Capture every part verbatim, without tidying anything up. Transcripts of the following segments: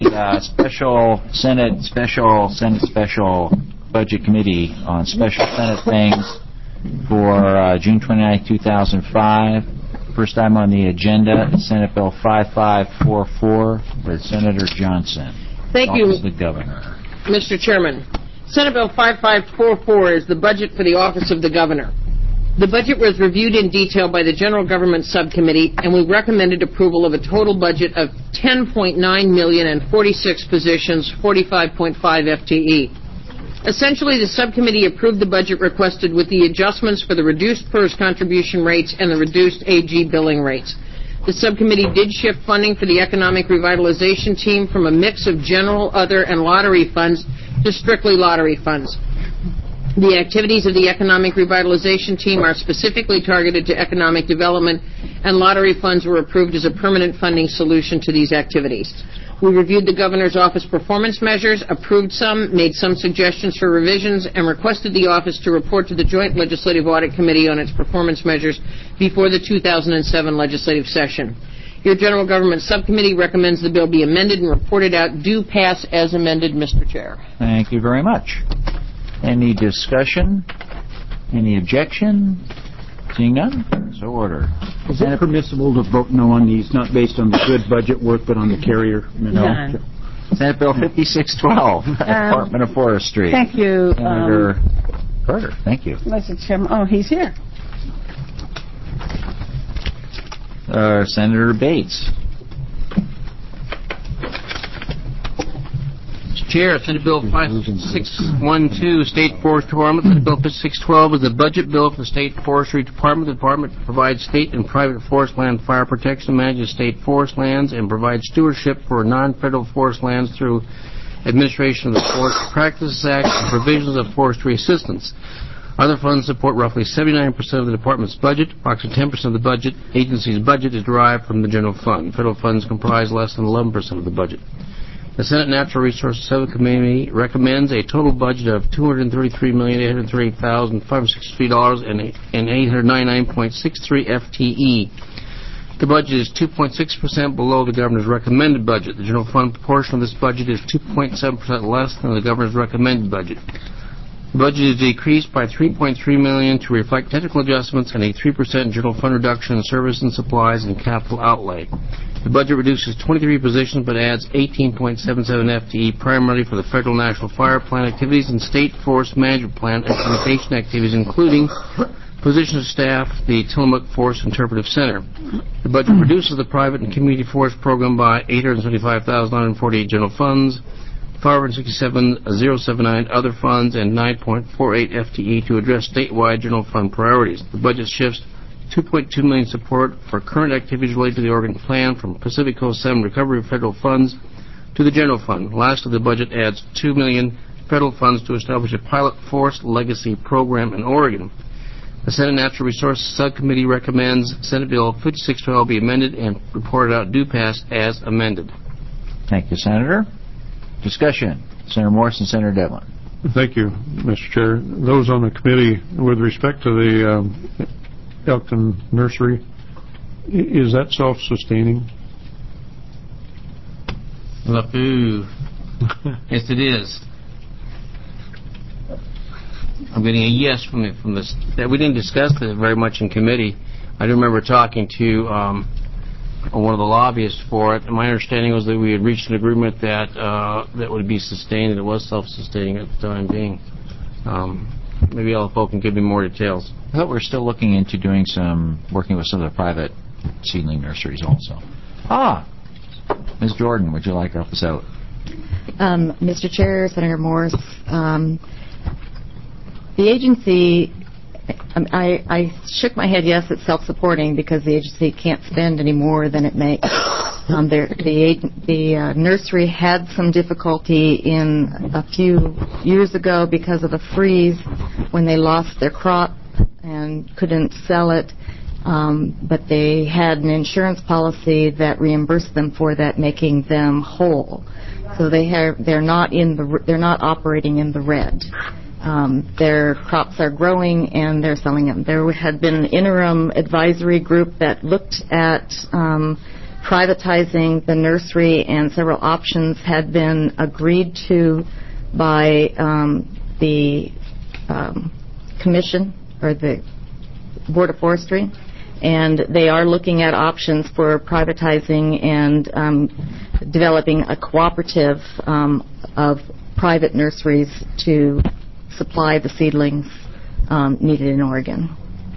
uh, special Senate, special Senate Special Budget Committee on special Senate things for uh, June twenty-ninth, two thousand five. First item on the agenda is Senate Bill five five four four with Senator Johnson. Thank you, the Governor. Mister Chairman. Senate Bill five five four four is the budget for the Office of the Governor. The budget was reviewed in detail by the General Government Subcommittee, and we recommended approval of a total budget of ten point nine million dollars and forty-six positions, forty-five point five F T E. Essentially, the subcommittee approved the budget requested with the adjustments for the reduced PERS contribution rates and the reduced A G billing rates. The subcommittee did shift funding for the economic revitalization team from a mix of general, other, and lottery funds to strictly lottery funds. The activities of the economic revitalization team are specifically targeted to economic development, and lottery funds were approved as a permanent funding solution to these activities. We reviewed the Governor's Office performance measures, approved some, made some suggestions for revisions, and requested the Office to report to the Joint Legislative Audit Committee on its performance measures before the two thousand seven legislative session. Your General Government Subcommittee recommends the bill be amended and reported out. Do pass as amended, Mister Chair. Thank you very much. Any discussion? Any objection? Seeing none, so order. Is it permissible to vote no on these, not based on the good budget work, but on the carrier? No. Senate Bill fifty-six twelve, um, Department of Forestry. Thank you, Senator um, Carter. Thank you. Mister Chairman. Oh, he's here. Uh, Senator Bates. Chair, Senate Bill five six one two, State Forest Department. Senate Bill fifty-six twelve is the budget bill for the State Forestry Department. The department provides state and private forest land fire protection, manages state forest lands, and provides stewardship for non-federal forest lands through administration of the Forest Practices Act and provisions of forestry assistance. Other funds support roughly seventy-nine percent of the department's budget. Approximately ten percent of the budget agency's budget is derived from the general fund. Federal funds comprise less than eleven percent of the budget. The Senate Natural Resources Subcommittee recommends a total budget of two hundred thirty-three million, eight hundred thirty-eight thousand, five hundred sixty-three dollars and eight hundred ninety-nine point six three F T E. The budget is two point six percent below the Governor's recommended budget. The general fund portion of this budget is two point seven percent less than the Governor's recommended budget. The budget is decreased by three point three million dollars to reflect technical adjustments and a three percent general fund reduction in service and supplies and capital outlay. The budget reduces twenty-three positions but adds eighteen point seven seven F T E primarily for the Federal National Fire Plan activities and State Forest Management Plan implementation activities, including position of staff, the Tillamook Forest Interpretive Center. The budget reduces the private and community forest program by eight hundred seventy-five thousand nine hundred forty-eight general funds, five hundred sixty-seven thousand seventy-nine other funds, and nine point four eight F T E to address statewide general fund priorities. The budget shifts two point two million dollars support for current activities related to the Oregon Plan from Pacific Coast seven recovery of federal funds to the general fund. Lastly, the budget adds two million dollars federal funds to establish a pilot forest legacy program in Oregon. The Senate Natural Resources Subcommittee recommends Senate Bill fifty-six twelve be amended and reported out due pass as amended. Thank you, Senator. Discussion. Senator Morris and Senator Devlin. Thank you, Mister Chair. Those on the committee, with respect to the um, Elkton Nursery, is that self-sustaining? Ooh. Yes, it is. I'm getting a yes from the, from this. We didn't discuss it very much in committee. I do remember talking to um, one of the lobbyists for it. And my understanding was that we had reached an agreement that uh, that would be sustained, and it was self-sustaining at the time being. Um, maybe L F O can give me more details. I thought we were still looking into doing some, working with some of the private seedling nurseries also. Ah, Miz Jordan, would you like to help us out? Um, Mister Chair, Senator Morris, um, the agency, I, I shook my head, yes, it's self-supporting because the agency can't spend any more than it makes. Um, the the uh, nursery had some difficulty in a few years ago because of a freeze when they lost their crop and couldn't sell it, um, but they had an insurance policy that reimbursed them for that, making them whole. So they have they're not in the they're not operating in the red. Um, their crops are growing and they're selling them. There had been an interim advisory group that looked at um, privatizing the nursery, and several options had been agreed to by um, the um, commission or the Board of Forestry, and they are looking at options for privatizing and um, developing a cooperative um, of private nurseries to supply the seedlings um, needed in Oregon,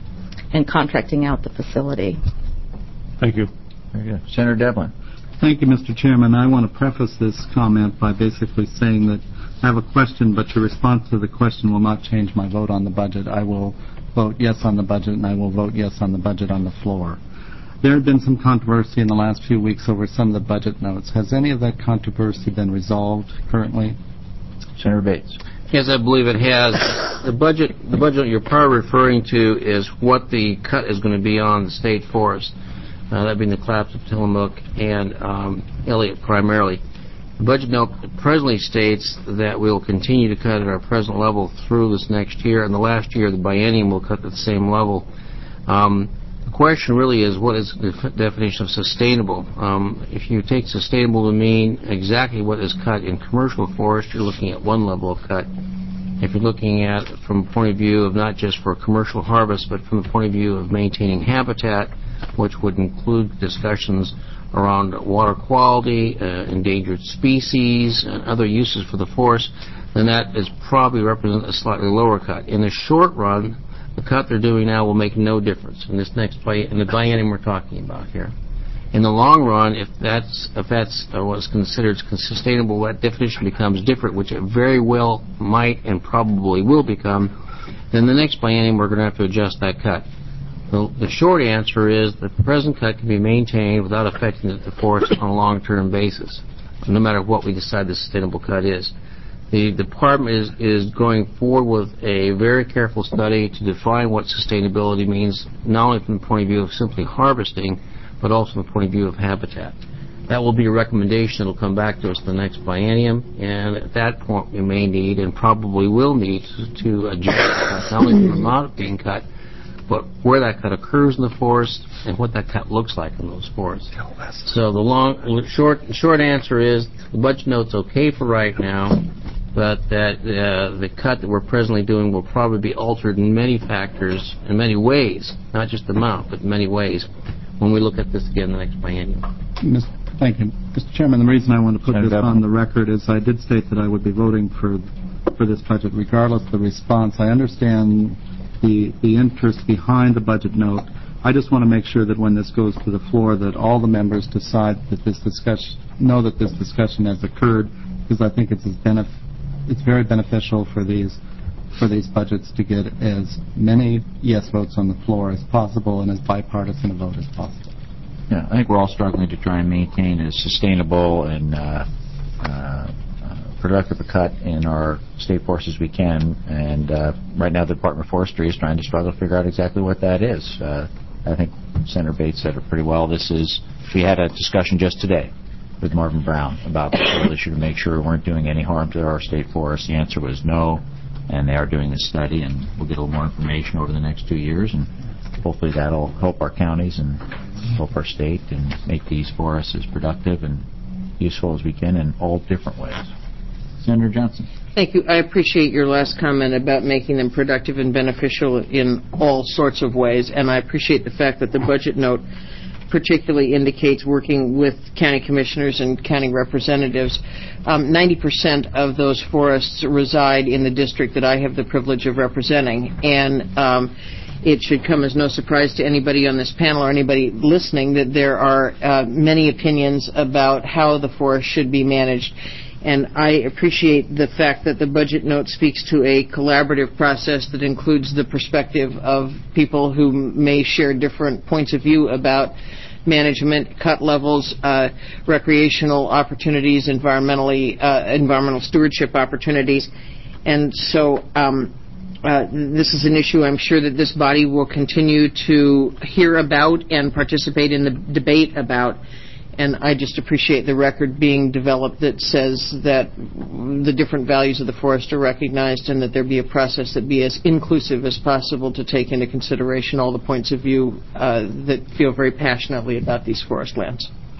and contracting out the facility. Thank you. Very good. Senator Devlin. Thank you, Mister Chairman. I want to preface this comment by basically saying that I have a question, but your response to the question will not change my vote on the budget. I will vote yes on the budget, and I will vote yes on the budget on the floor. There had been some controversy in the last few weeks over some of the budget notes. Has any of that controversy been resolved currently? Senator Bates. Yes, I believe it has. The budget, the budget you're probably referring to is what the cut is going to be on the state forest. Uh, that being the collapse of Tillamook and um, Elliott primarily. The budget note presently states that we will continue to cut at our present level through this next year, and the last year the biennium will cut at the same level. Um, the question really is, what is the f- definition of sustainable? Um, if you take sustainable to mean exactly what is cut in commercial forest, you're looking at one level of cut. If you're looking at it from the point of view of not just for commercial harvest, but from the point of view of maintaining habitat, which would include discussions around water quality, uh, endangered species, and other uses for the forest, then that is probably represent a slightly lower cut. In the short run, the cut they're doing now will make no difference in this next bi- in the biennium we're talking about here. In the long run, if that's if that's uh, what's considered sustainable, that definition becomes different, which it very well might and probably will become. Then the next biennium we're going to have to adjust that cut. The, the short answer is that the present cut can be maintained without affecting the forest on a long-term basis, no matter what we decide the sustainable cut is. The department is, is going forward with a very careful study to define what sustainability means, not only from the point of view of simply harvesting, but also from the point of view of habitat. That will be a recommendation that will come back to us in the next biennium, and at that point we may need and probably will need to, to adjust not only the amount being cut, but where that cut occurs in the forest and what that cut looks like in those forests. So the long, short, short answer is the budget note's okay for right now, but that uh, the cut that we're presently doing will probably be altered in many factors, in many ways, not just the amount, but in many ways, when we look at this again the next biennium. Thank you. Mister Chairman, the reason I want to put Senator this Devlin. on the record is I did state that I would be voting for for this budget regardless of the response. I understand the the interest behind the budget note. I just want to make sure that when this goes to the floor that all the members decide that this discussion, know that this discussion has occurred, because I think it's as benef- it's very beneficial for these for these budgets to get as many yes votes on the floor as possible and as bipartisan a vote as possible. Yeah, I think we're all struggling to try and maintain a sustainable and uh, uh, productive a cut in our state forests as we can, and uh, right now the Department of Forestry is trying to struggle to figure out exactly what that is. Uh, I think Senator Bates said it pretty well. This is, we had a discussion just today with Marvin Brown about the whole issue to make sure we weren't doing any harm to our state forests. The answer was no, and they are doing this study, and we'll get a little more information over the next two years, and hopefully that'll help our counties and help our state and make these forests as productive and useful as we can in all different ways. Senator Johnson. Thank you. I appreciate your last comment about making them productive and beneficial in all sorts of ways, and I appreciate the fact that the budget note particularly indicates working with county commissioners and county representatives. Um, ninety percent of those forests reside in the district that I have the privilege of representing, and um, it should come as no surprise to anybody on this panel or anybody listening that there are uh, many opinions about how the forest should be managed. And I appreciate the fact that the budget note speaks to a collaborative process that includes the perspective of people who may share different points of view about management, cut levels, uh, recreational opportunities, environmentally, uh, environmental stewardship opportunities. And so um, uh, this is an issue I'm sure that this body will continue to hear about and participate in the debate about. And I just appreciate the record being developed that says that the different values of the forest are recognized and that there be a process that be as inclusive as possible to take into consideration all the points of view uh, that feel very passionately about these forest lands.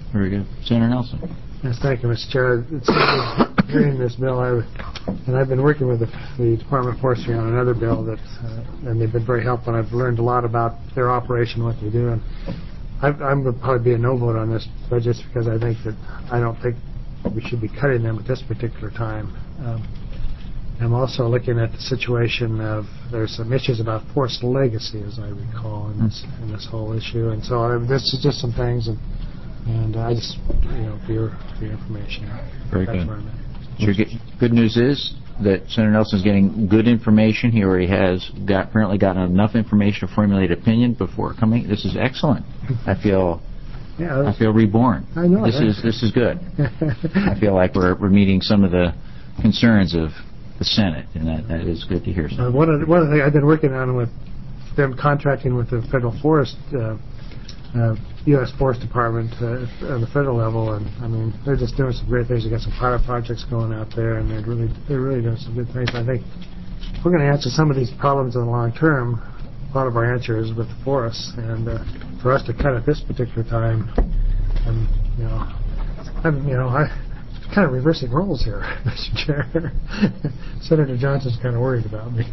Very good. Senator Nelson. Yes, thank you, Mister Chair. It's good hearing this bill, I, and I've been working with the, the Department of Forestry on another bill that, uh, and they've been very helpful. I've learned a lot about their operation, what they do, and I've, I'm going to probably be a no vote on this budget just because I think that I don't think we should be cutting them at this particular time. Um, I'm also looking at the situation of there's some issues about forced legacy, as I recall, in this in this whole issue, and so uh, this is just some things, and and uh, I just you know for your for your information. Very That's good. where I'm at. Sure, good. Good news is that Senator Nelson's getting good information. He already has got apparently gotten enough information to formulate opinion before coming. This is excellent. I feel. Yeah, I feel reborn. I know. This is this is good. I feel like we're we're meeting some of the concerns of the Senate, and that, that is good to hear. Uh, one of the, one of the things I've been working on with them contracting with the federal forest, uh, uh, U S Forest Department uh, on the federal level, and I mean they're just doing some great things. They got some pilot projects going out there, and they're really they're really doing some good things. I think if we're going to answer some of these problems in the long term, a lot of our answer is with the forests, and uh, for us to cut at this particular time, um, you know, I'm, you know, I. kind of reversing roles here, Mister Chair. Senator Johnson's kind of worried about me.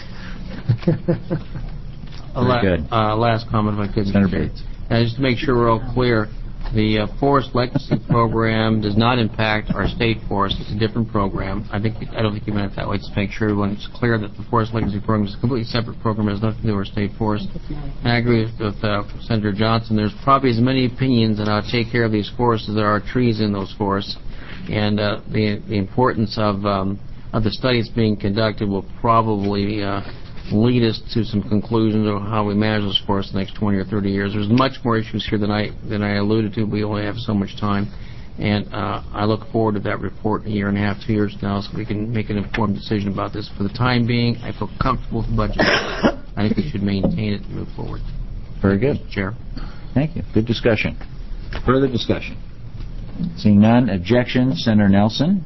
A la- good. Uh, last comment, if I could. Senator Bates. Uh, just to make sure we're all clear, the uh, Forest Legacy Program does not impact our state forest. It's a different program. I think I don't think you meant it that way. Just to make sure everyone's clear that the Forest Legacy Program is a completely separate program. It has nothing to do with our state forest. And I agree with, with uh, Senator Johnson. There's probably as many opinions on how to take care of these forests as there are trees in those forests. And uh, the the importance of um, of the studies being conducted will probably uh, lead us to some conclusions of how we manage those forests the next twenty or thirty years. There's much more issues here than I than I alluded to. We only have so much time, and uh, I look forward to that report in a year and a half, two years now, so we can make an informed decision about this. For the time being, I feel comfortable with the budget. I think we should maintain it and move forward. Very good. Chair. Thank you. Good discussion. Further discussion. Seeing none, objections. Senator Nelson.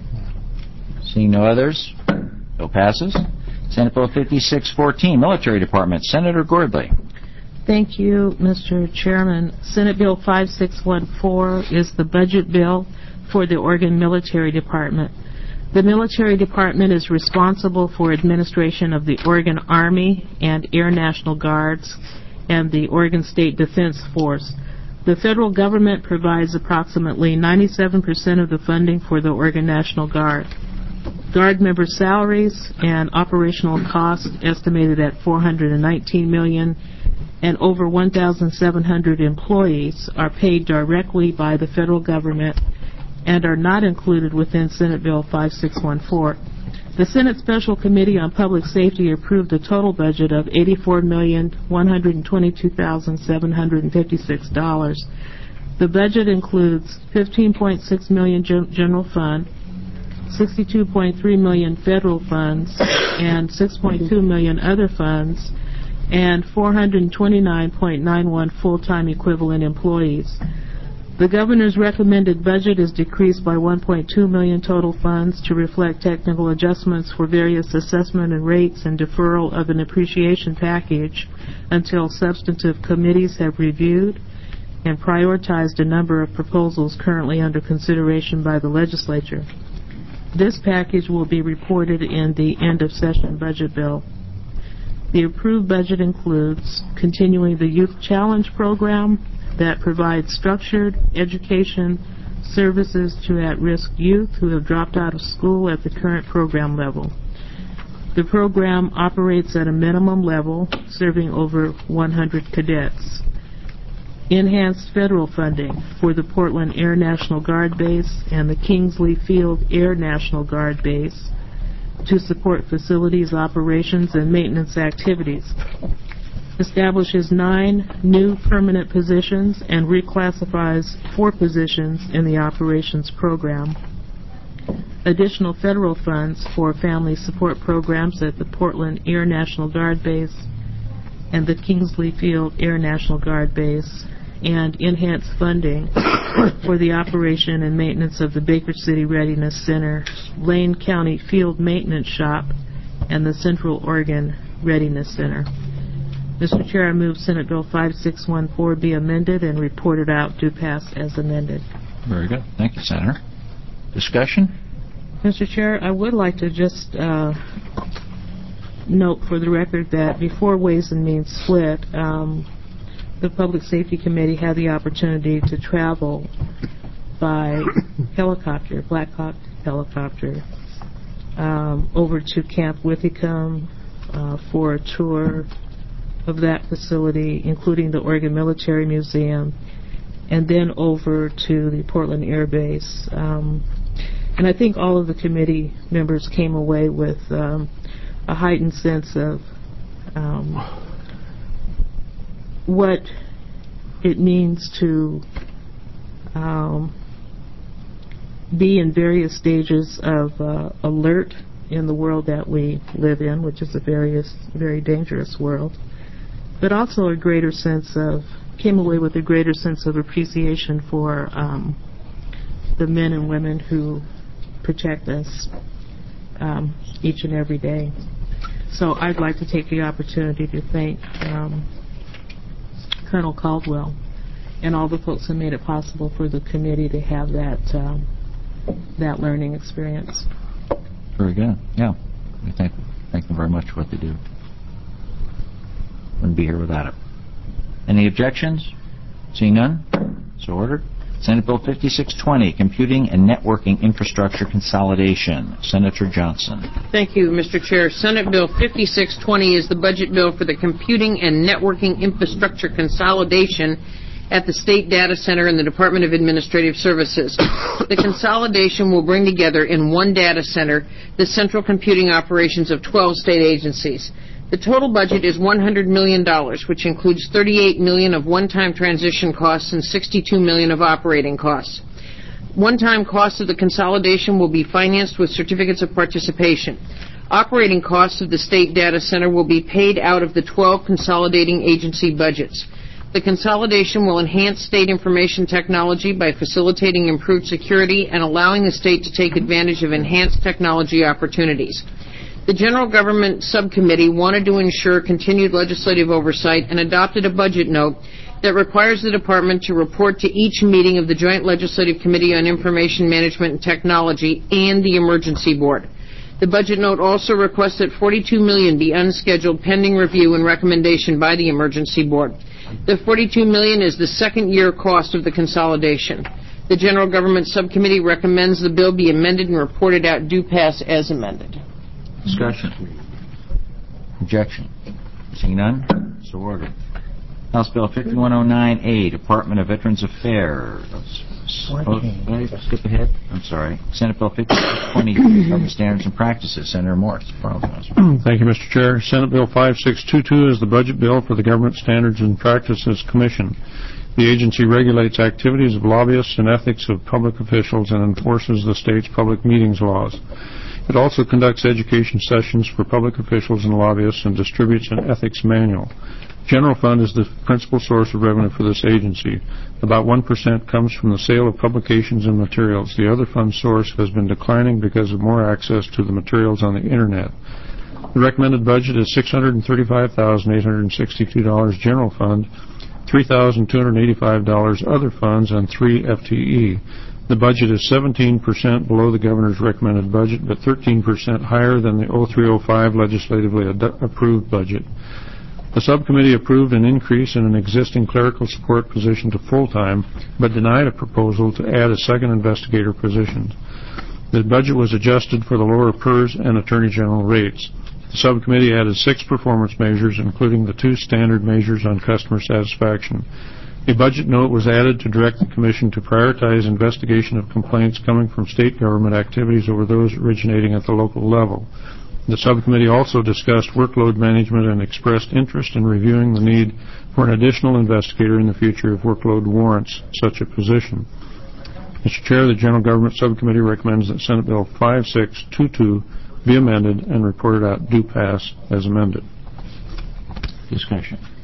Seeing no others, bill passes. Senate Bill fifty-six fourteen, Military Department. Senator Gordley. Thank you, Mister Chairman. Senate Bill five six one four is the budget bill for the Oregon Military Department. The Military Department is responsible for administration of the Oregon Army and Air National Guards and the Oregon State Defense Force. The federal government provides approximately ninety-seven percent of the funding for the Oregon National Guard. Guard member salaries and operational costs estimated at four hundred nineteen million dollars, and over one thousand seven hundred employees are paid directly by the federal government and are not included within Senate Bill five six one four. The Senate Special Committee on Public Safety approved a total budget of eighty-four million one hundred twenty-two thousand seven hundred fifty-six dollars. The budget includes fifteen point six million dollars general fund, sixty-two point three million dollars federal funds, and six point two million dollars other funds, and four hundred twenty-nine point nine one full-time equivalent employees. The Governor's recommended budget is decreased by one point two million dollars total funds to reflect technical adjustments for various assessment and rates and deferral of an appreciation package until substantive committees have reviewed and prioritized a number of proposals currently under consideration by the legislature. This package will be reported in the end-of-session budget bill. The approved budget includes continuing the Youth Challenge program that provides structured education services to at-risk youth who have dropped out of school at the current program level. The program operates at a minimum level, serving over one hundred cadets. Enhanced federal funding for the Portland Air National Guard Base and the Kingsley Field Air National Guard Base to support facilities, operations, and maintenance activities. Establishes nine new permanent positions and reclassifies four positions in the operations program. Additional federal funds for family support programs at the Portland Air National Guard Base and the Kingsley Field Air National Guard Base, and enhanced funding for the operation and maintenance of the Baker City Readiness Center, Lane County Field Maintenance Shop, and the Central Oregon Readiness Center. Mister Chair, I move Senate Bill five six one four be amended and reported out due pass as amended. Very good. Thank you, Senator. Discussion? Mister Chair, I would like to just uh, note for the record that before Ways and Means split, um, the Public Safety Committee had the opportunity to travel by helicopter, Black Hawk helicopter, um, over to Camp Withicum uh, for a tour of that facility, including the Oregon Military Museum, and then over to the Portland Air Base. Um, and I think all of the committee members came away with um, a heightened sense of um, what it means to um, be in various stages of uh, alert in the world that we live in, which is a various, very dangerous world, but also a greater sense of, came away with a greater sense of appreciation for um, the men and women who protect us um, each and every day. So I'd like to take the opportunity to thank um, Colonel Caldwell and all the folks who made it possible for the committee to have that um, that learning experience. Very good. Yeah. We thank, thank them very much for what they do. Wouldn't be here without it. Any objections? Seeing none? So ordered. Senate Bill fifty-six twenty, Computing and Networking Infrastructure Consolidation. Senator Johnson. Thank you, Mister Chair. Senate Bill fifty-six twenty is the budget bill for the Computing and Networking Infrastructure Consolidation at the State Data Center in the Department of Administrative Services. The consolidation will bring together in one data center the central computing operations of twelve state agencies. The total budget is one hundred million dollars, which includes thirty-eight million dollars of one-time transition costs and sixty-two million dollars of operating costs. One-time costs of the consolidation will be financed with certificates of participation. Operating costs of the State Data Center will be paid out of the twelve consolidating agency budgets. The consolidation will enhance state information technology by facilitating improved security and allowing the state to take advantage of enhanced technology opportunities. The General Government Subcommittee wanted to ensure continued legislative oversight and adopted a budget note that requires the Department to report to each meeting of the Joint Legislative Committee on Information Management and Technology and the Emergency Board. The budget note also requests that forty-two million dollars be unscheduled pending review and recommendation by the Emergency Board. The forty-two million dollars is the second year cost of the consolidation. The General Government Subcommittee recommends the bill be amended and reported out due pass as amended. Discussion. Objection. Seeing none, so ordered. House Bill fifty-one oh nine A, Department of Veterans Affairs. Oh, did I skip ahead? I'm sorry. Senate Bill fifty-six twenty, Government Standards and Practices. Senator Morris. Thank you, Mister Chair. Senate Bill five six two two is the budget bill for the Government Standards and Practices Commission. The agency regulates activities of lobbyists and ethics of public officials and enforces the state's public meetings laws. It also conducts education sessions for public officials and lobbyists and distributes an ethics manual. General fund is the principal source of revenue for this agency. About one percent comes from the sale of publications and materials. The other fund source has been declining because of more access to the materials on the Internet. The recommended budget is six hundred thirty-five thousand eight hundred sixty-two dollars general fund, three thousand two hundred eighty-five dollars other funds, and three F T E. The budget is seventeen percent below the governor's recommended budget, but thirteen percent higher than the oh three oh five legislatively ad- approved budget. The subcommittee approved an increase in an existing clerical support position to full-time, but denied a proposal to add a second investigator position. The budget was adjusted for the lower P E R S and Attorney General rates. The subcommittee added six performance measures, including the two standard measures on customer satisfaction. A budget note was added to direct the Commission to prioritize investigation of complaints coming from state government activities over those originating at the local level. The subcommittee also discussed workload management and expressed interest in reviewing the need for an additional investigator in the future if workload warrants such a position. Mister Chair, the General Government Subcommittee recommends that Senate Bill five six two two be amended and reported out due pass as amended. Discussion.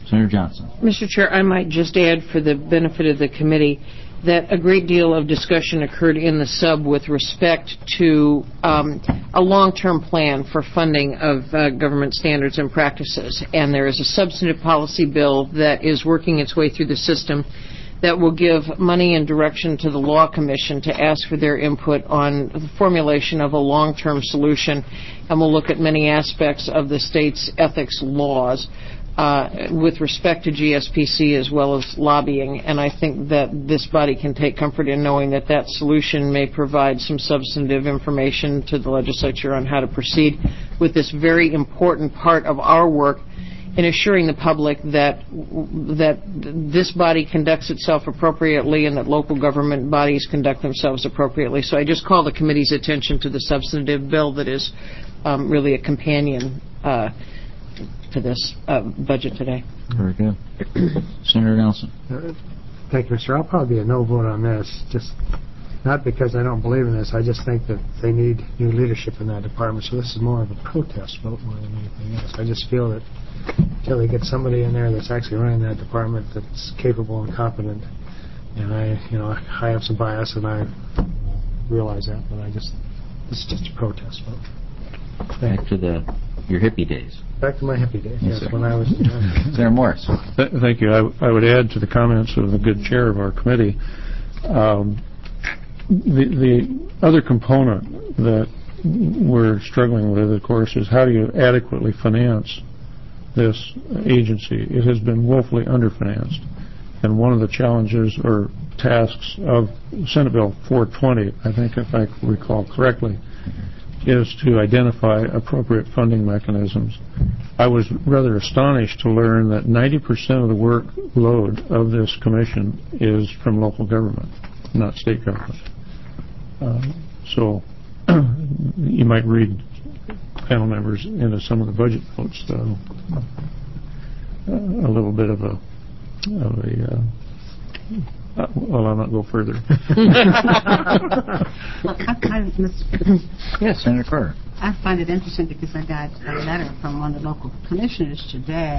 Senator Johnson. Mister Chair, I might just add for the benefit of the committee that a great deal of discussion occurred in the sub with respect to um, a long-term plan for funding of uh, government standards and practices. And there is a substantive policy bill that is working its way through the system that will give money and direction to the Law Commission to ask for their input on the formulation of a long-term solution. And we'll look at many aspects of the state's ethics laws Uh, with respect to G S P C as well as lobbying, and I think that this body can take comfort in knowing that that solution may provide some substantive information to the legislature on how to proceed with this very important part of our work in assuring the public that that this body conducts itself appropriately and that local government bodies conduct themselves appropriately. So I just call the committee's attention to the substantive bill that is um, really a companion uh, to this uh, budget today. Very good. Senator Nelson. Uh, Thank you, Mister I'll probably be a no vote on this, just not because I don't believe in this. I just think that they need new leadership in that department, so this is more of a protest vote more than anything else. I just feel that until they get somebody in there that's actually running that department that's capable and competent, and I, you know, I have some bias and I realize that, but I just, this is just a protest vote. Thank Back to the your hippie days. Back to my hippie days, Yes, yes, sir. when I was... Senator Morris. Th- Thank you. I, w- I would add to the comments of the good chair of our committee. Um, the, the other component that we're struggling with, of course, is how do you adequately finance this agency? It has been woefully underfinanced. And one of the challenges or tasks of Senate Bill four twenty, I think if I recall correctly, is to identify appropriate funding mechanisms. I was rather astonished to learn that ninety percent of the workload of this commission is from local government, not state government. Um, so you might read panel members into some of the budget votes, though, a little bit of a, of a uh, Uh, well, I'll not go further. Well, I, I, Yes, Senator Carter. I find it interesting because I got a letter from one of the local commissioners today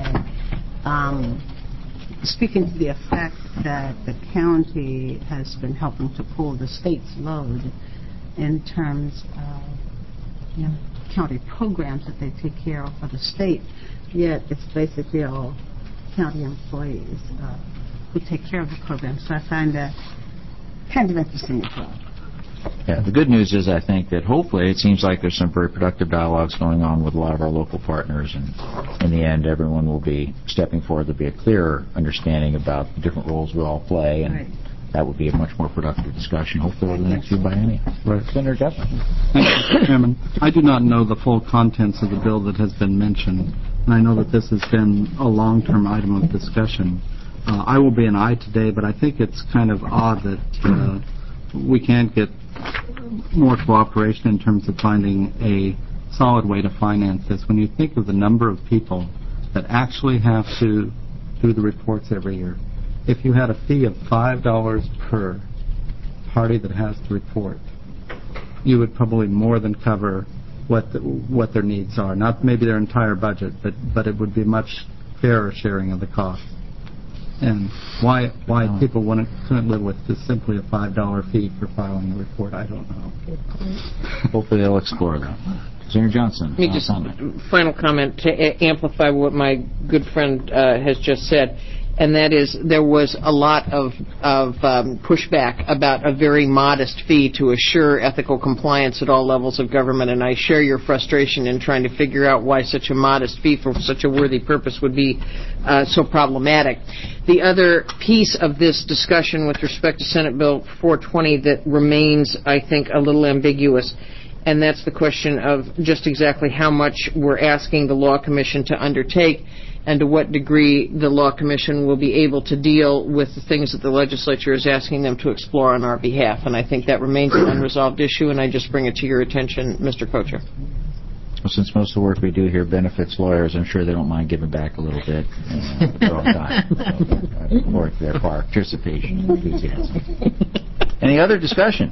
um, speaking to the effect that the county has been helping to pull the state's load in terms of, you know, county programs that they take care of for the state, yet it's basically all county employees uh, who take care of the program. So I find that kind of interesting as well. Yeah, the good news is I think that hopefully it seems like there's some very productive dialogues going on with a lot of our local partners, and in the end everyone will be stepping forward. There'll be a clearer understanding about the different roles we all play, and Right. that would be a much more productive discussion, hopefully over the next few biennia. Right. Senator Guthrie. Thank you, Mister Chairman. I do not know the full contents of the bill that has been mentioned, and I know that this has been a long-term item of discussion. Uh, I will be an aye today, but I think it's kind of odd that uh, we can't get more cooperation in terms of finding a solid way to finance this. When you think of the number of people that actually have to do the reports every year, if you had a fee of five dollars per party that has to report, you would probably more than cover what the, what their needs are. Not maybe their entire budget, but, but it would be much fairer sharing of the cost. And why why people wouldn't, couldn't live with just simply a five dollar fee for filing a report, I don't know. Hopefully they'll explore that. Senator Johnson. Let me just, final comment to a- amplify what my good friend uh, has just said, and that is there was a lot of, of um, pushback about a very modest fee to assure ethical compliance at all levels of government, and I share your frustration in trying to figure out why such a modest fee for such a worthy purpose would be uh, so problematic. The other piece of this discussion with respect to Senate Bill four twenty that remains, I think, a little ambiguous, and that's the question of just exactly how much we're asking the Law Commission to undertake and to what degree the Law Commission will be able to deal with the things that the legislature is asking them to explore on our behalf. And I think that remains an unresolved issue, and I just bring it to your attention, Mister Kocher. Well, since most of the work we do here benefits lawyers, I'm sure they don't mind giving back a little bit uh, for all time. So, I look forward to their participation and enthusiasm. Any other discussion?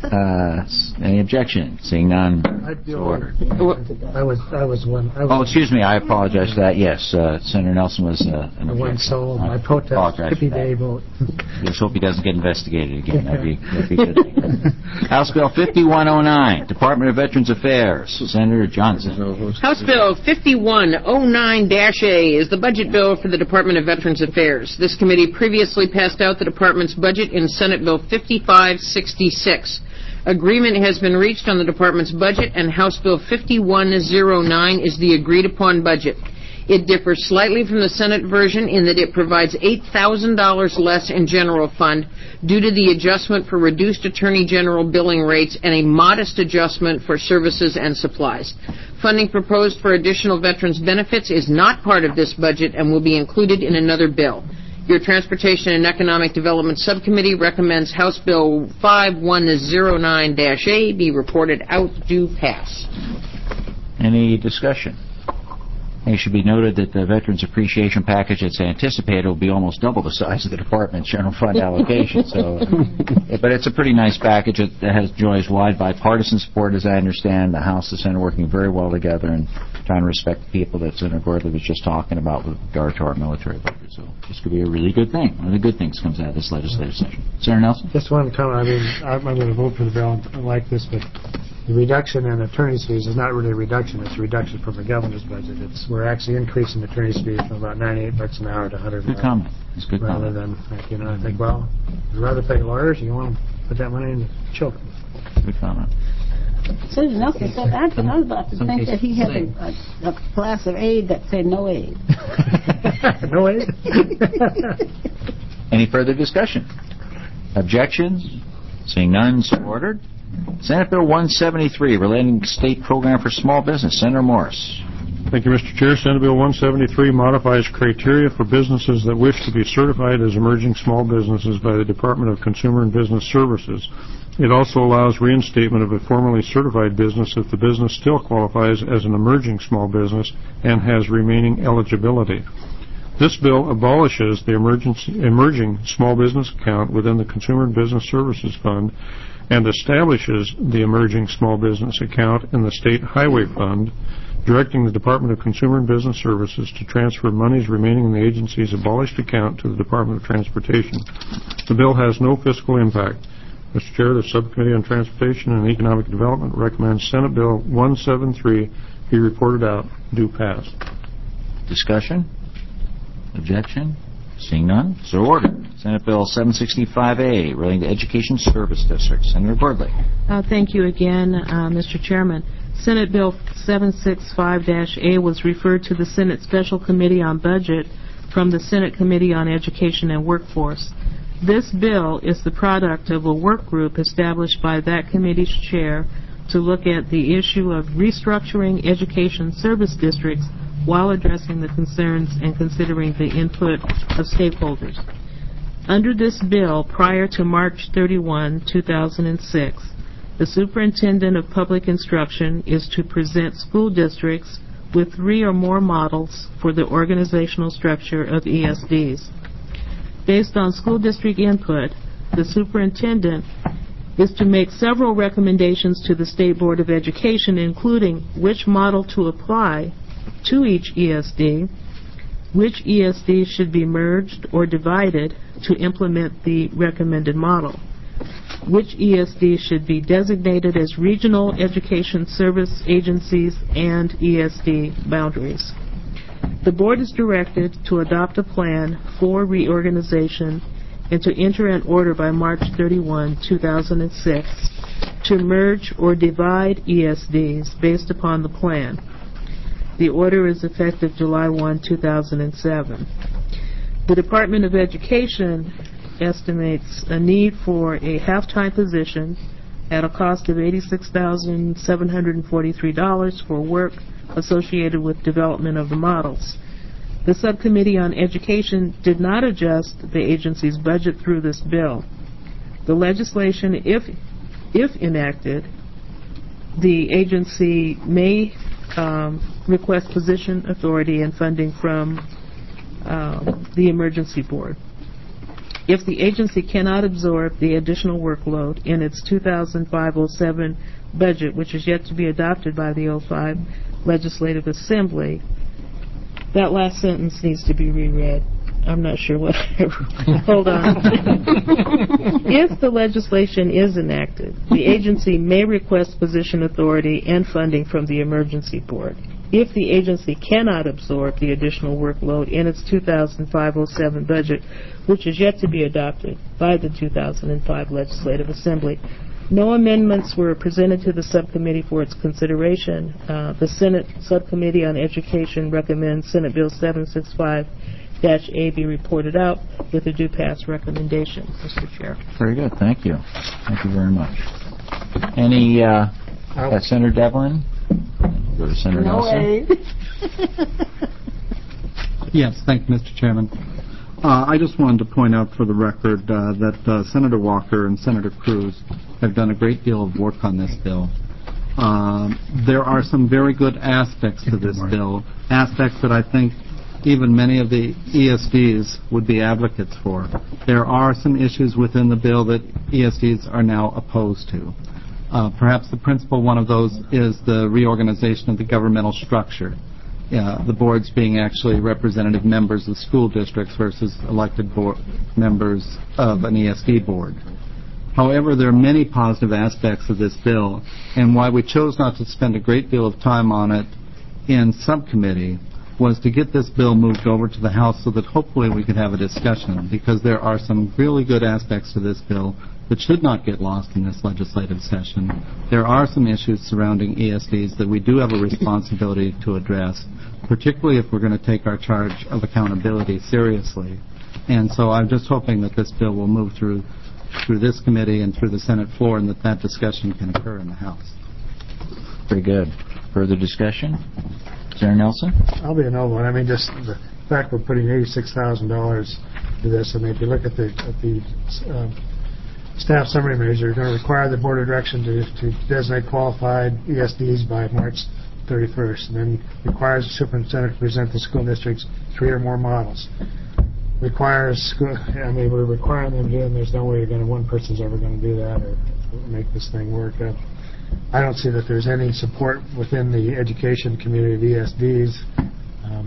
Uh, s- Any objection? Seeing none, I'd be so all ordered. right. I was, I was one, I Oh, was excuse me, I apologize for that. Yes, uh, Senator Nelson was uh, an the one objection. sold I my protest apologize for hippie that. day vote. Let's hope he doesn't get investigated again. That'd be, that'd be good. House Bill fifty-one oh nine, Department of Veterans Affairs. Senator Johnson. House Bill fifty-one oh nine A is the budget bill for the Department of Veterans Affairs. This committee previously passed out the department's budget in Senate Bill fifty-five sixty-six. Agreement has been reached on the department's budget, and House Bill fifty-one oh nine is the agreed-upon budget. It differs slightly from the Senate version in that it provides eight thousand dollars less in general fund due to the adjustment for reduced Attorney General billing rates and a modest adjustment for services and supplies. Funding proposed for additional veterans benefits is not part of this budget and will be included in another bill. Your Transportation and Economic Development Subcommittee recommends House Bill fifty-one oh nine A be reported out due pass. Any discussion? It should be noted that the Veterans Appreciation Package that's anticipated will be almost double the size of the Department's general fund allocation. So, but it's a pretty nice package. It has enjoys wide bipartisan support, as I understand. The House and the Senate working very well together and trying to respect the people that Senator Gordley was just talking about with regard to our military budget. So this could be a really good thing. One of the good things comes out of this legislative session. Senator Nelson? Just one comment. I mean, I'm, I'm going to vote for the bill like this, but the reduction in attorney's fees is not really a reduction. It's a reduction from the governor's budget. It's we're actually increasing attorney's fees from about ninety-eight bucks an hour to one hundred. Good comment. It's good rather comment. than, like, you know, I think, well, you'd rather pay lawyers. You want to put that money into children. Good comment. Senator Nelson said that, and I was about to Some think that he had cases a, a, a class of aid that said no aid. No way. Any further discussion? Objections? Seeing none, so ordered. Senate Bill one seventy-three, relating to state program for small business. Senator Morris. Thank you, Mister Chair. Senate Bill one seventy-three modifies criteria for businesses that wish to be certified as emerging small businesses by the Department of Consumer and Business Services. It also allows reinstatement of a formerly certified business if the business still qualifies as an emerging small business and has remaining eligibility. This bill abolishes the emergency, emerging small business account within the Consumer and Business Services Fund and establishes the emerging small business account in the State Highway Fund, directing the Department of Consumer and Business Services to transfer monies remaining in the agency's abolished account to the Department of Transportation. The bill has no fiscal impact. Mister Chair, the Subcommittee on Transportation and Economic Development recommends Senate Bill one seventy-three be reported out, due pass. Discussion? Objection? Seeing none, so ordered. Senate Bill seven sixty-five A, relating to Education Service Districts. Senator Gordley. Uh, thank you again, uh, Mister Chairman. Senate Bill seven sixty-five A was referred to the Senate Special Committee on Budget from the Senate Committee on Education and Workforce. This bill is the product of a work group established by that committee's chair to look at the issue of restructuring education service districts while addressing the concerns and considering the input of stakeholders. Under this bill, prior to March thirty-first, two thousand six, the Superintendent of Public Instruction is to present school districts with three or more models for the organizational structure of E S Ds. Based on school district input, the superintendent is to make several recommendations to the State Board of Education, including which model to apply to each E S D, which E S D should be merged or divided to implement the recommended model, which E S D should be designated as regional education service agencies, and E S D boundaries. The Board is directed to adopt a plan for reorganization and to enter an order by March thirty-first, two thousand six to merge or divide E S Ds based upon the plan. The order is effective July first, two thousand seven. The Department of Education estimates a need for a half-time position at a cost of eighty-six thousand seven hundred forty-three dollars for work associated with development of the models. The Subcommittee on Education did not adjust the agency's budget through this bill. The legislation, if if enacted, the agency may um, request position authority and funding from uh, the Emergency Board. If the agency cannot absorb the additional workload in its two thousand five oh seven budget, which is yet to be adopted by the oh five Legislative Assembly, that last sentence needs to be reread. I'm not sure what I wrote. Hold on. If the legislation is enacted, the agency may request position authority and funding from the Emergency Board. If the agency cannot absorb the additional workload in its two thousand five oh seven budget, which is yet to be adopted by the two thousand five Legislative Assembly, no amendments were presented to the subcommittee for its consideration. Uh, the Senate Subcommittee on Education recommends Senate Bill seven sixty-five A be reported out with a due pass recommendation, Mister Chair. Very good. Thank you. Thank you very much. Any, uh, uh Senator Devlin? Go to Senator No Nelson. way. Yes, thank you, Mister Chairman. Uh, I just wanted to point out for the record uh, that uh, Senator Walker and Senator Cruz have done a great deal of work on this bill. Uh, there are some very good aspects to this bill, aspects that I think even many of the E S Ds would be advocates for. There are some issues within the bill that E S Ds are now opposed to. Uh, perhaps the principal one of those is the reorganization of the governmental structure, uh, the boards being actually representative members of school districts versus elected board members of an E S D board. However, there are many positive aspects of this bill, and why we chose not to spend a great deal of time on it in subcommittee was to get this bill moved over to the House so that hopefully we could have a discussion, because there are some really good aspects to this bill that should not get lost in this legislative session. There are some issues surrounding E S Ds that we do have a responsibility to address, particularly if we're going to take our charge of accountability seriously. And so I'm just hoping that this bill will move through through this committee and through the Senate floor, and that that discussion can occur in the House. Very good. Further discussion? Senator Nelson? I'll be a no one. I mean, just the fact we're putting eighty-six thousand dollars to this, and if you look at the at the uh, staff summary measure, you're going to require the Board of Direction to, to designate qualified E S Ds by March thirty-first, and then requires the superintendent to present the school districts three or more models. Requires school, I mean, we're requiring them to do, and there's no way you're going to, one person's ever going to do that or make this thing work. Uh, I don't see that there's any support within the education community of E S Ds um,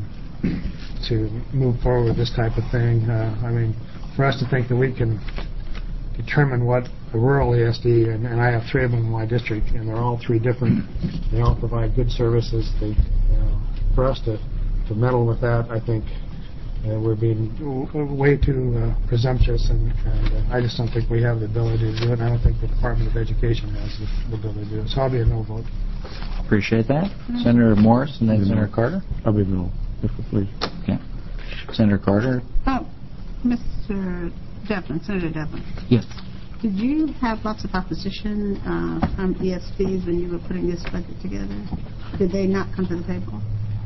to move forward with this type of thing. Uh, I mean, for us to think that we can determine what a rural E S D, and, and I have three of them in my district, and they're all three different. They all provide good services. They, you know, for us to, to meddle with that, I think uh, we're being w- way too uh, presumptuous, and, and uh, I just don't think we have the ability to do it. And I don't think the Department of Education has the, the ability to do it. So I'll be a no vote. Appreciate that. Mm-hmm. Senator Morris and then mm-hmm. Senator Carter. I'll be no, if it please. Okay. Senator Carter. Oh, Mister Devlin, Senator Devlin. Yes. Did you have lots of opposition uh, from E S Ds when you were putting this budget together? Did they not come to the table?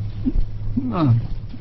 Uh,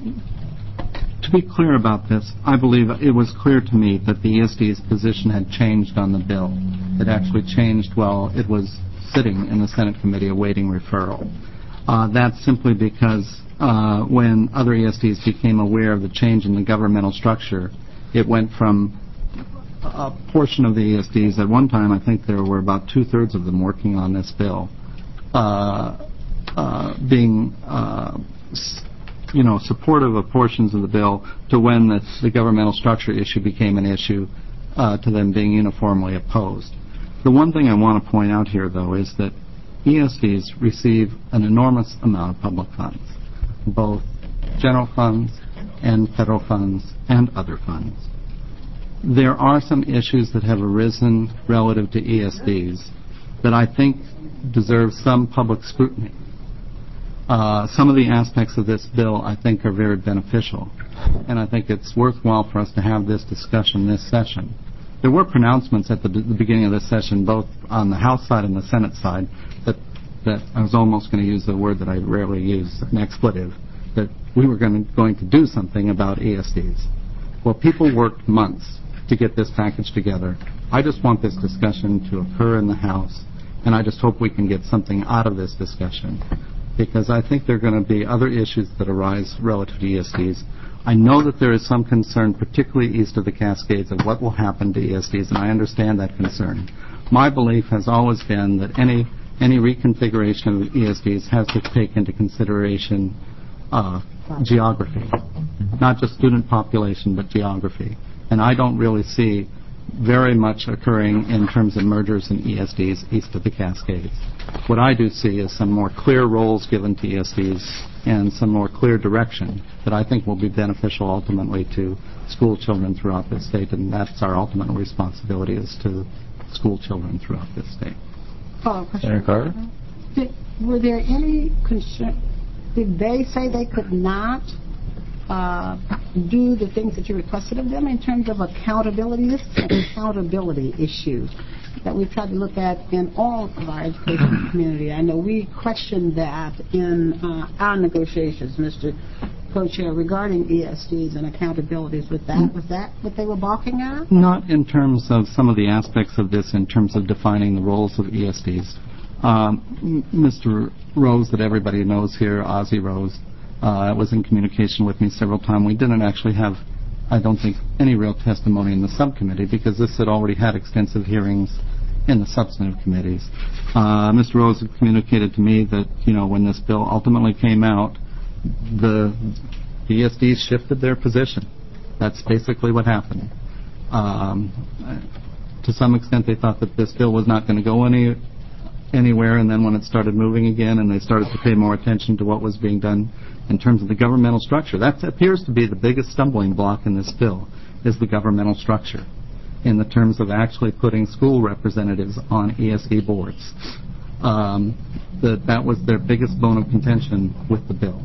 to be clear about this, I believe it was clear to me that the E S D's position had changed on the bill. It actually changed while it was sitting in the Senate committee awaiting referral. Uh, that's simply because uh, when other E S Ds became aware of the change in the governmental structure, it went from a portion of the E S Ds. At one time, I think there were about two-thirds of them working on this bill, uh, uh, being, uh, you know, supportive of portions of the bill, to when the, the governmental structure issue became an issue, uh, to them being uniformly opposed. The one thing I want to point out here, though, is that E S Ds receive an enormous amount of public funds, both general funds and federal funds and other funds. There are some issues that have arisen relative to E S Ds that I think deserve some public scrutiny. Uh, some of the aspects of this bill I think are very beneficial, and I think it's worthwhile for us to have this discussion this session. There were pronouncements at the, b- the beginning of this session, both on the House side and the Senate side, that, that I was almost going to use the word that I rarely use, an expletive, that we were going to, going to do something about E S Ds. Well, people worked months to get this package together. I just want this discussion to occur in the House, and I just hope we can get something out of this discussion, because I think there are going to be other issues that arise relative to E S Ds. I know that there is some concern, particularly east of the Cascades, of what will happen to E S Ds, and I understand that concern. My belief has always been that any any reconfiguration of E S Ds has to take into consideration uh, geography, not just student population, but geography. And I don't really see very much occurring in terms of mergers in E S Ds east of the Cascades. What I do see is some more clear roles given to E S Ds and some more clear direction that I think will be beneficial ultimately to school children throughout this state, and that's our ultimate responsibility, is to school children throughout this state. Follow-up question. Senator Carter? Did, were there any concern, did they say they could not uh, do the things that you requested of them in terms of accountability? This is an accountability issue that we've tried to look at in all of our education community. I know we questioned that in uh, our negotiations, Mister Co-Chair, regarding E S Ds and accountabilities with that. Was that what they were balking at? Not in terms of some of the aspects of this, in terms of defining the roles of E S Ds. Um, Mister Rose, that everybody knows here, Ozzie Rose, uh, was in communication with me several times. We didn't actually have, I don't think, any real testimony in the subcommittee because this had already had extensive hearings in the substantive committees. Uh, Mister Rose had communicated to me that, you know, when this bill ultimately came out, the E S Ds shifted their position. That's basically what happened. Um, to some extent, they thought that this bill was not going to go any anywhere, and then when it started moving again and they started to pay more attention to what was being done in terms of the governmental structure, that appears to be the biggest stumbling block in this bill, is the governmental structure in the terms of actually putting school representatives on E S D boards. Um, that that was their biggest bone of contention with the bill.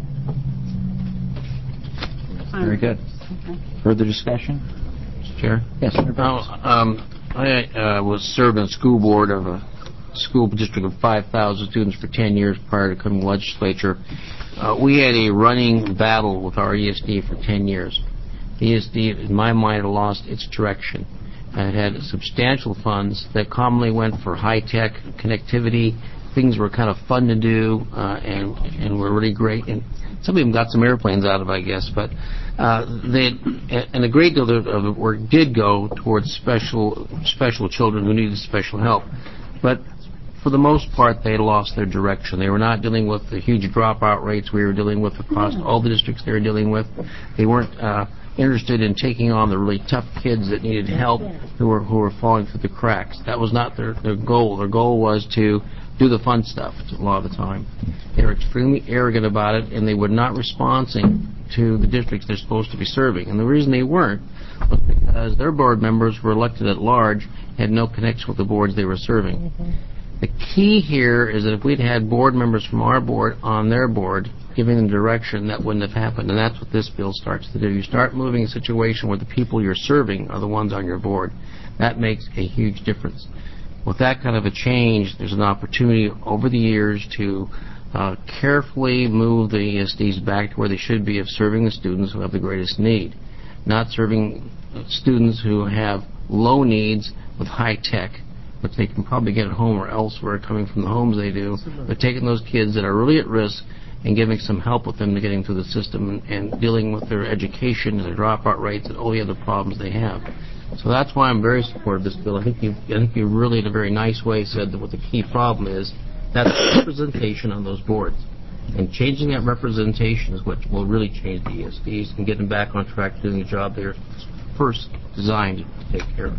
Very good. Further discussion? Mister Chair? Yes, Senator Burns. Oh, um, I uh, was served on the school board of a school district of five thousand students for ten years prior to coming to the legislature. Uh, we had a running battle with our E S D for ten years. The E S D, in my mind, had lost its direction. Uh, it had substantial funds that commonly went for high-tech connectivity. Things were kind of fun to do uh, and and were really great. And some of them got some airplanes out of it, I guess. But uh, they and a great deal of the work did go towards special special children who needed special help. But for the most part, they had lost their direction. They were not dealing with the huge dropout rates we were dealing with across all the districts they were dealing with. They weren't uh, interested in taking on the really tough kids that needed help, who were who were falling through the cracks. That was not their, their goal. Their goal was to do the fun stuff a lot of the time. They were extremely arrogant about it, and they were not responding to the districts they're supposed to be serving. And the reason they weren't was because their board members were elected at large, had no connection with the boards they were serving. Mm-hmm. The key here is that if we'd had board members from our board on their board giving them direction, that wouldn't have happened. And that's what this bill starts to do. You start moving a situation where the people you're serving are the ones on your board. That makes a huge difference. With that kind of a change, there's an opportunity over the years to uh, carefully move the E S Ds back to where they should be of serving the students who have the greatest need, not serving students who have low needs with high tech, which they can probably get at home or elsewhere coming from the homes they do, but taking those kids that are really at risk and giving some help with them to getting through the system and, and dealing with their education and their dropout rates and all the other problems they have. So that's why I'm very supportive of this bill. I think you I think you really, in a very nice way, said that what the key problem is, that's representation on those boards. And changing that representation is what will really change the E S Ds and get them back on track to doing the job they're first designed to take care of.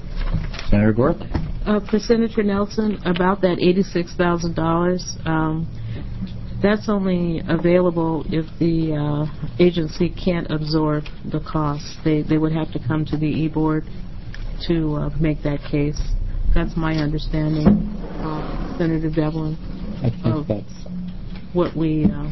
Senator Gork? Uh, for Senator Nelson, about that eighty-six thousand dollars, um, that's only available if the uh, agency can't absorb the costs. They they would have to come to the E-Board to uh, make that case. That's my understanding, uh, Senator Devlin, I think of that's what we uh,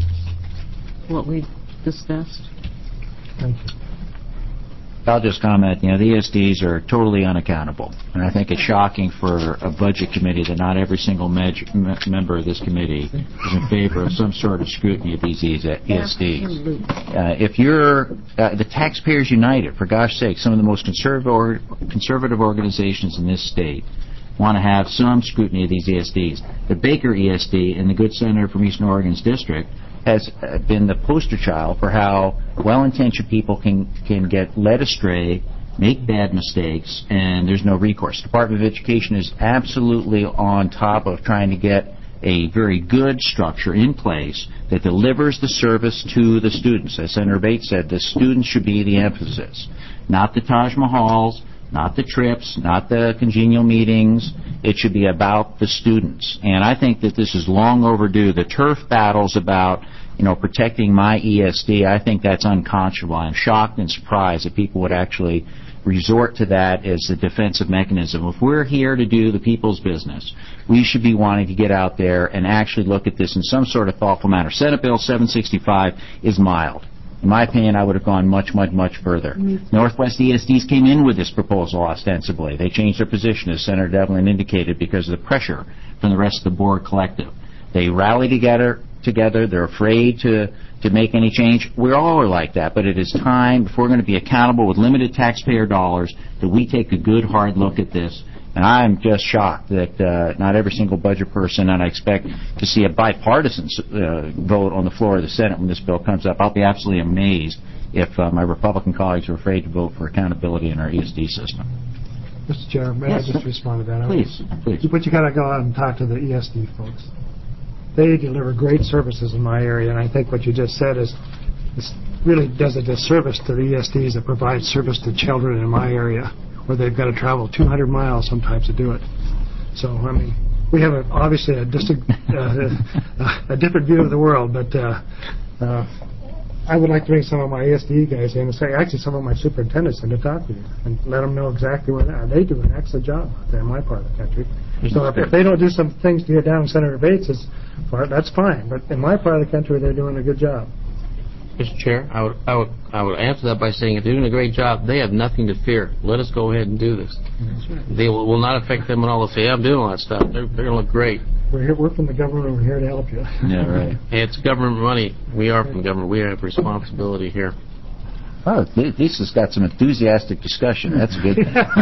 what we discussed. Thank you. I'll just comment, you know, the E S Ds are totally unaccountable. And I think it's shocking for a budget committee that not every single me- m- member of this committee is in favor of some sort of scrutiny of these E S Ds. Uh, if you're, uh, the Taxpayers United, for gosh sake, some of the most conservative, or, conservative organizations in this state want to have some scrutiny of these E S Ds. The Baker E S D and the good senator from Eastern Oregon's district has uh, been the poster child for how well-intentioned people can, can get led astray, make bad mistakes, and there's no recourse. The Department of Education is absolutely on top of trying to get a very good structure in place that delivers the service to the students. As Senator Bates said, the students should be the emphasis, not the Taj Mahals, not the trips, not the congenial meetings. It should be about the students. And I think that this is long overdue. The turf battles about, you know, protecting my E S D, I think that's unconscionable. I'm shocked and surprised that people would actually resort to that as a defensive mechanism. If we're here to do the people's business, we should be wanting to get out there and actually look at this in some sort of thoughtful manner. Senate Bill seven sixty-five is mild. In my opinion, I would have gone much, much, much further. Northwest E S Ds came in with this proposal ostensibly. They changed their position, as Senator Devlin indicated, because of the pressure from the rest of the board collective. They rally together. Together, they're afraid to, to make any change. We all are like that, but it is time, if we're going to be accountable with limited taxpayer dollars, that we take a good, hard look at this. And I'm just shocked that uh, not every single budget person, and I expect to see a bipartisan uh, vote on the floor of the Senate when this bill comes up. I'll be absolutely amazed if uh, my Republican colleagues are afraid to vote for accountability in our E S D system. Mister Chair, may Yes, I just respond to that? Please, please. But you got to go out and talk to the E S D folks. They deliver great services in my area, and I think what you just said is this really does a disservice to the E S Ds that provide service to children in my area, where they've got to travel two hundred miles sometimes to do it. So, I mean, we have a, obviously a, just a, uh, a different view of the world, but uh, uh, I would like to bring some of my E S D guys in and say, actually some of my superintendents in to talk to you and let them know exactly where they are. They do an excellent job out there in my part of the country. So if, if they don't do some things to get down in Senator Bates's part, that's fine. But in my part of the country, they're doing a good job. Mister Chair, I would, I would, I would answer that by saying if they're doing a great job, they have nothing to fear. Let us go ahead and do this. Right. They will, will not affect them at all. They'll say, yeah, I'm doing all that stuff. They're, they're going to look great. We're here, we're from the government. We're here to help you. Yeah, right. Hey, it's government money. We are from government. We have responsibility here. Oh, this has got some enthusiastic discussion. That's good.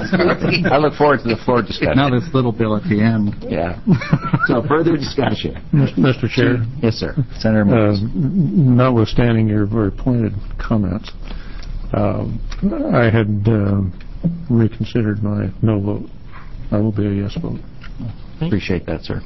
I look forward to the floor discussion. Now this little bill at the end. Yeah. So further discussion. Mister Chair. Yes, sir. Senator Morris. Uh, notwithstanding your very pointed comments, uh, I had uh, reconsidered my no vote. I will be a yes vote. Appreciate that, sir.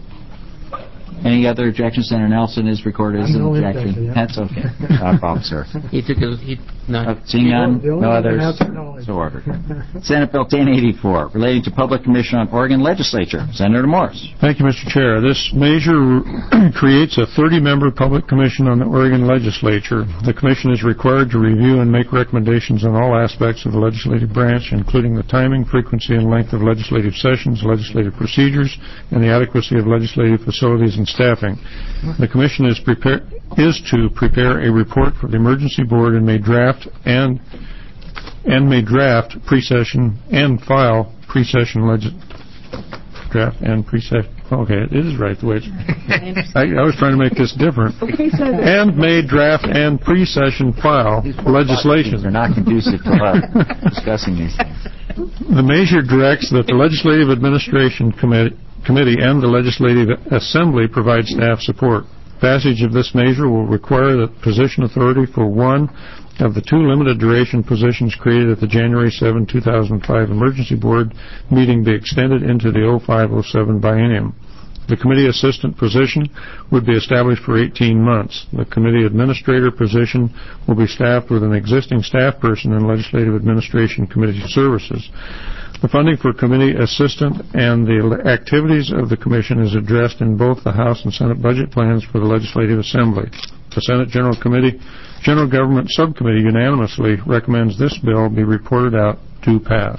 Any other objections? Senator Nelson is recorded as an objection. Yeah. That's okay. Not a problem, sir. He took a, he, no. Uh, seeing none, no others, so ordered. Senate Bill ten eighty-four, relating to Public Commission on Oregon Legislature. Senator Morris. Thank you, Mister Chair. This measure creates a thirty-member Public Commission on the Oregon Legislature. The Commission is required to review and make recommendations on all aspects of the legislative branch, including the timing, frequency, and length of legislative sessions, legislative procedures, and the adequacy of legislative facilities and staffing. The Commission is prepare, is to prepare a report for the Emergency Board and may draft and and may draft pre-session and file pre-session legis draft and pre-session. Okay, it is right the way it's. I, I was trying to make this different. And may draft and pre-session file legislation. They're not conducive to us discussing these things. The measure directs that the Legislative Administration Committee Committee and the Legislative Assembly provide staff support. Passage of this measure will require that position authority for one of the two limited duration positions created at the January seventh, two thousand five Emergency Board meeting be extended into the oh five oh seven biennium. The committee assistant position would be established for eighteen months. The committee administrator position will be staffed with an existing staff person in Legislative Administration Committee services. The funding for committee assistant and the activities of the Commission is addressed in both the House and Senate budget plans for the Legislative Assembly. The Senate General Committee, General Government Subcommittee unanimously recommends this bill be reported out to pass.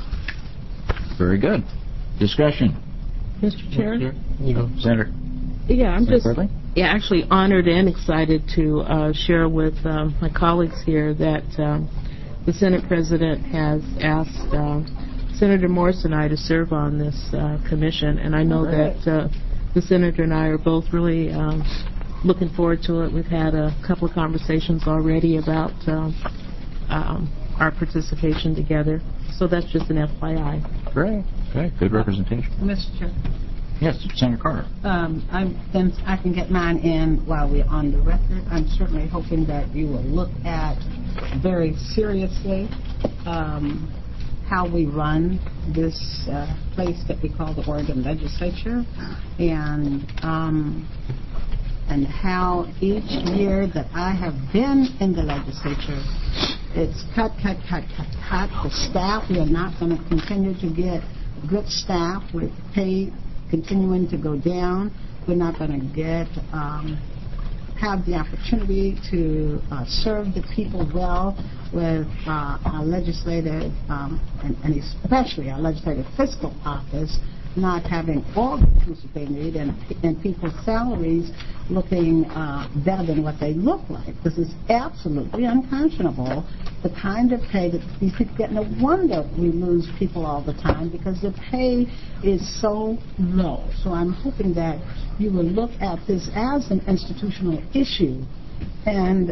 Very good. Discussion. Mister Chair? You know, Senator. Yeah, I'm Senator just Bradley? yeah, actually honored and excited to uh, share with um, my colleagues here that um, the Senate President has asked uh, Senator Morris and I to serve on this uh, commission, and I know right. that uh, the Senator and I are both really um, looking forward to it. We've had a couple of conversations already about um, um, our participation together, so that's just an F Y I. Great. Okay. Good representation. Mister Chair. Yes, Senator Carter. Um, I'm, then I can get mine in while we're on the record. I'm certainly hoping that you will look at very seriously um, how we run this uh, place that we call the Oregon Legislature, and um, and how each year that I have been in the legislature, it's cut, cut, cut, cut, cut. The staff, we are not going to continue to get good staff with pay continuing to go down. We're not going to get um, have the opportunity to uh, serve the people well with uh, our legislative um, and, and especially our legislative fiscal office not having all the tools that they need, and, and people's salaries looking uh, better than what they look like. This is absolutely unconscionable, the kind of pay that these people get. No wonder we lose people all the time, because the pay is so low. So I'm hoping that you will look at this as an institutional issue, and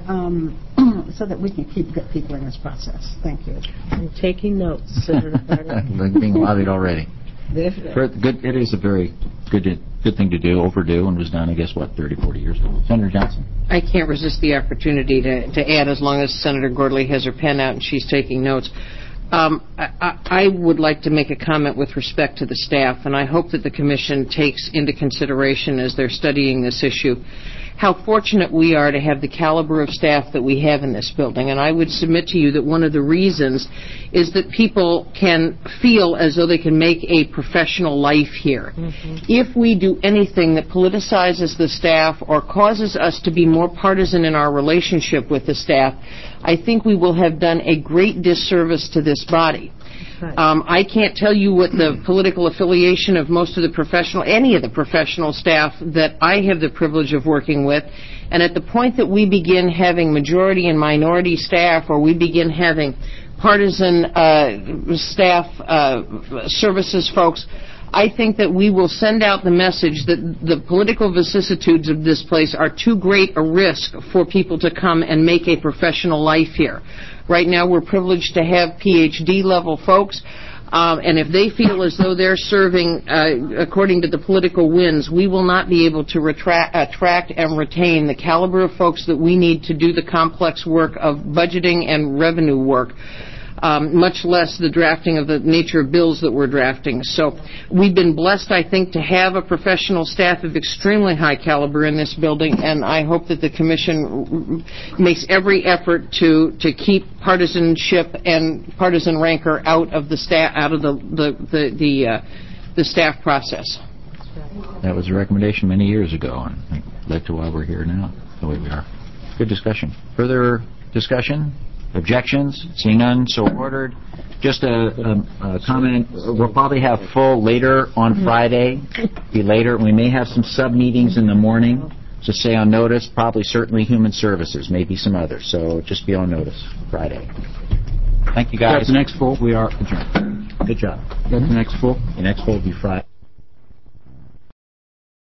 um, so that we can keep good people in this process. Thank you. I'm taking notes, Senator Carter. Being lobbied already. For, good, it is a very good good thing to do, overdue, and was done, I guess, what, thirty, forty years ago. Senator Johnson? I can't resist the opportunity to, to add, as long as Senator Gordley has her pen out and she's taking notes. Um, I, I would like to make a comment with respect to the staff, and I hope that the Commission takes into consideration as they're studying this issue how fortunate we are to have the caliber of staff that we have in this building. And I would submit to you that one of the reasons is that people can feel as though they can make a professional life here. Mm-hmm. If we do anything that politicizes the staff or causes us to be more partisan in our relationship with the staff, I think we will have done a great disservice to this body. Um, I can't tell you what the political affiliation of most of the professional, any of the professional staff that I have the privilege of working with, and at the point that we begin having majority and minority staff, or we begin having partisan uh, staff uh, services folks, I think that we will send out the message that the political vicissitudes of this place are too great a risk for people to come and make a professional life here. Right now we're privileged to have P H D level folks, um, and if they feel as though they're serving uh, according to the political winds, we will not be able to retract, attract and retain the caliber of folks that we need to do the complex work of budgeting and revenue work. Um, much less the drafting of the nature of bills that we're drafting. So we've been blessed, I think, to have a professional staff of extremely high caliber in this building, and I hope that the Commission makes every effort to, to keep partisanship and partisan rancor out of the staff, out of the the the, the, uh, the staff process. That was a recommendation many years ago, and it led to why we're here now, the way we are. Good discussion. Further discussion? Objections? Seeing none, so ordered. Just a, a, a comment. We'll probably have full later on Friday. Be later. We may have some sub-meetings in the morning. So stay on notice. Probably certainly Human Services. Maybe some others. So just be on notice Friday. Thank you, guys. That's the next full. We are adjourned. Good job. That's the next full. The next full will be Friday.